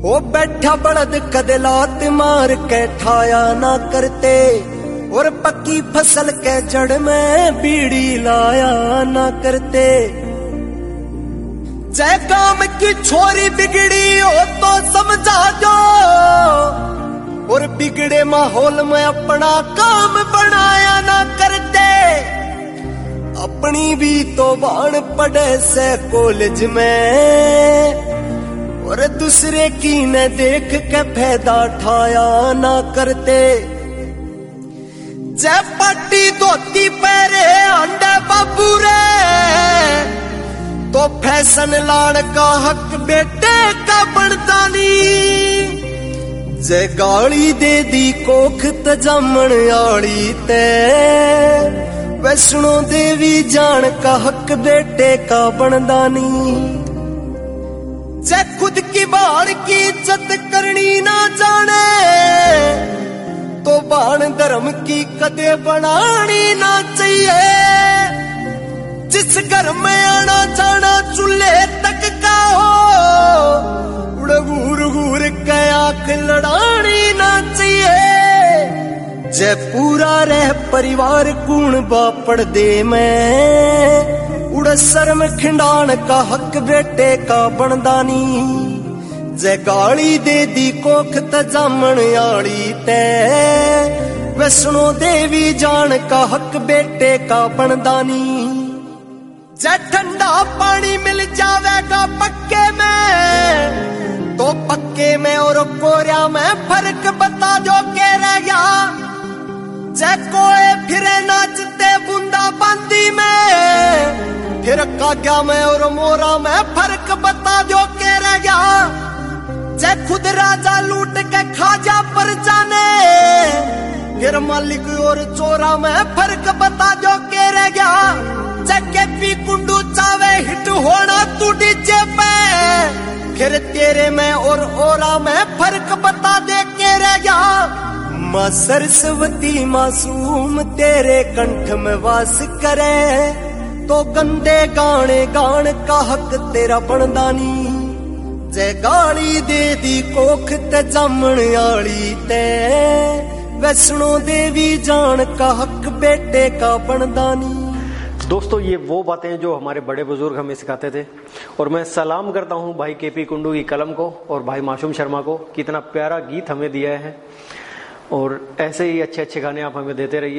ओ बैठा बड़द कदे लात मार के ठाया ना करते, और पक्की फसल के जड़ में बीड़ी लाया ना करते। जय काम की छोरी बिगड़ी हो तो समझा दो, और बिगड़े माहौल में अपना काम बनाया ना करते। अपनी भी तो बाण पड़े से कॉलेज में, और दूसरे की न देख के फायदा ठाया ना करते। जय पट्टी धोती पैरे अंडे बाबू रे, तो फैशन लाड़ का हक बेटे का बनता नी। जय गाली दे दी कोख तजामण आड़ी ते, वैष्णो देवी जान का हक बेटे का बनदा नी। जय खुद की बाण की इज्जत करनी ना जाने, तो बाण धर्म की कदे बनानी ना चाहिए। जिस घर में आना जाना चूल्हे तक का हो, उड़ घूर घूर के आंख लड़ानी ना चाहिए। जय पूरा रह परिवार कूण बापड़ दे में, उड़ शर्म खिंडान का हक बेटे का बनदानी। जय गाली दे दी कोख तजामण आड़ी ते, वैष्णो देवी जान का हक बेटे का बनदानी। जय ठंडा पानी मिल जावेगा पक्के में, तो पक्के में और कोरिया में फर्क बता जो के रह गया। जय कोए फिरे नाचते बूंदा बांदी में, फिर काग्या में और मोरा में फर्क बता जो के रह गया। जय खुद राजा लूट के खाजा पर जाने, फिर मालिक और चोरा में फर्क बता जो के रह गया। जय केपी कुंडू चावे हिट होना तू डीजे पे, फिर तेरे में और ओरा में फर्क बता दे के रह गया। माँ सरस्वती मासूम तेरे कंठ में वास करे, तो गंदे गाने गान का हक तेरा बनदानी। जय गाली दे दी कोख ते जामण आड़ी ते, वैष्णो देवी जान का हक बेटे का बनदानी। दोस्तों, ये वो बातें जो हमारे बड़े बुजुर्ग हमें सिखाते थे, और मैं सलाम करता हूँ भाई केपी कुंडू की कलम को और भाई मासूम शर्मा को, कितना प्यारा गीत हमें दिया है। और ऐसे ही अच्छे अच्छे गाने आप हमें देते रहिए।